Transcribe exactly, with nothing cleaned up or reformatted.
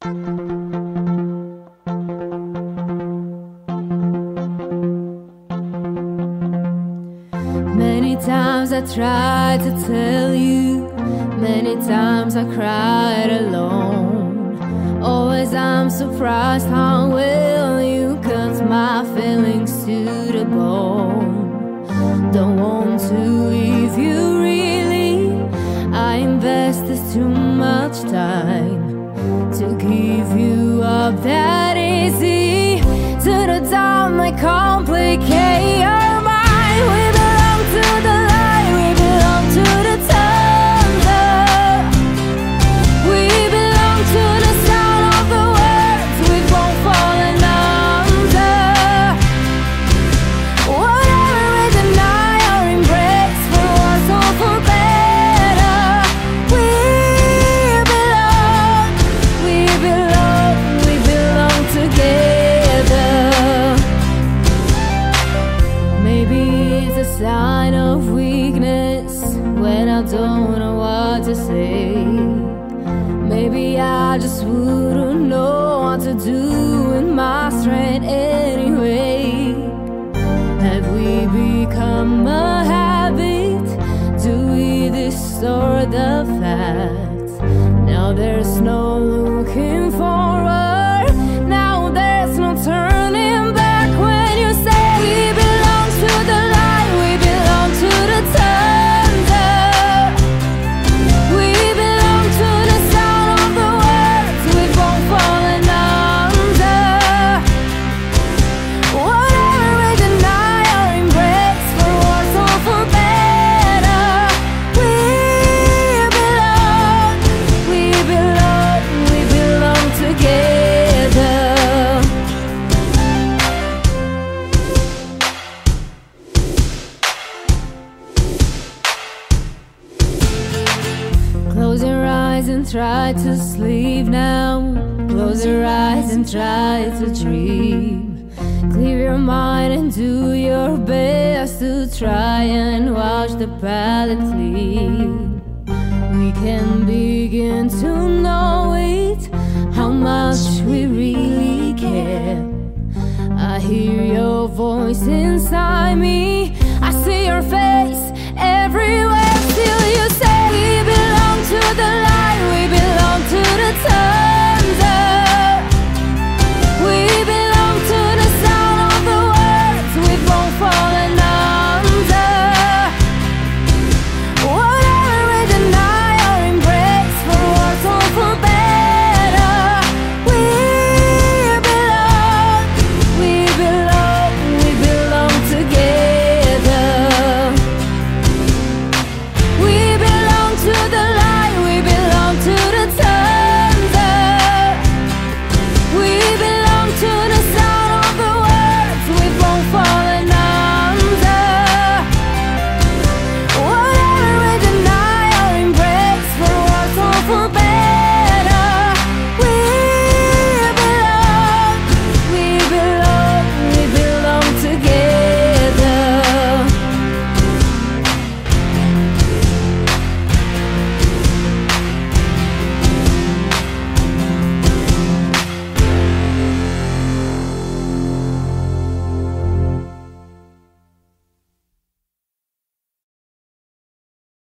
Many times I tried to tell you, many times I cried alone. Always I'm surprised how well you cut my feelings to the bone. Don't want to leave you really, I invested too much time to give you up that easy. To the time I complicate your mind. We belong to the light, we belong to the thunder. We belong to the sound of the words we won't fall under. Whatever we deny or embrace, for worse or for better, we belong, we belong, we belong together. Maybe it's a sign of weakness when I don't know what to say. Maybe I just wouldn't know what to do with my strength anyway. Have we become a habit? Do we distort the facts? Now there's no looking forward, now there's no turning back. When you say we belong to the light, we belong to the thunder. We belong to the sound of the words we won't fall under. Whatever we deny or embrace, for worse or for better, we belong, we belong, we belong together. Close your eyes and try to sleep now. Close your eyes and try to dream. Clear your mind and do your best to try and wash the palate clean. We can begin to know it, how much we really care. I hear your voice inside.